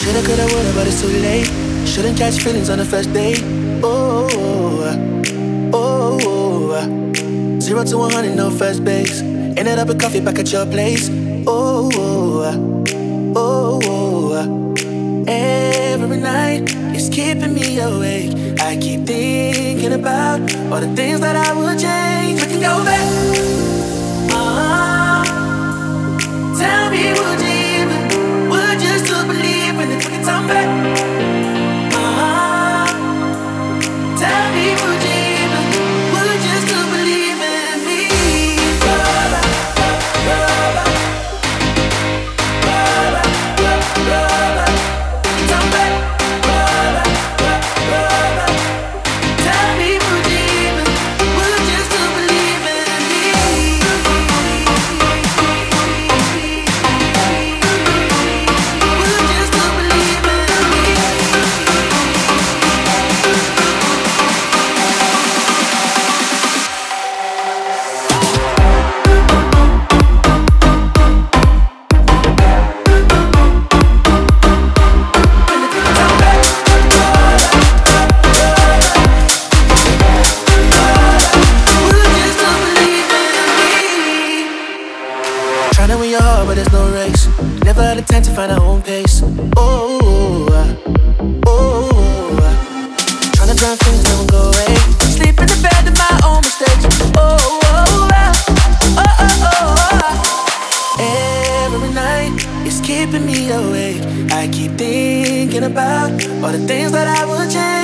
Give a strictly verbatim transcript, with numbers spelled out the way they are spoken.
Shoulda, coulda, woulda, but it's too late. Shouldn't catch feelings on the first date. Oh, oh, oh. Zero to one hundred, no first base. Ended up with coffee back at your place. Oh, oh, oh. Every night it's keeping me awake. I keep thinking about all the things that I would change. We can go back. Uh-huh. Tell me, would you even, would you still believe in it? We can turn back. Uh-huh. Tell me, would you even, would you still believe in me? Rubber, rubber, rubber, rubber, rubber. Turn back. Rubber, rubber. Tell me, would you even, would you still believe in me? Would you still believe in me? Tryna win your heart, but there's no race. Never had the time to find our own pace. Oh, uh, oh, uh. Tryna drown things, never go away. Sleep in the bed of my own mistakes. Oh, oh, uh, oh, oh, oh, uh. Every night it's keeping me awake. I keep thinking about all the things that I would change.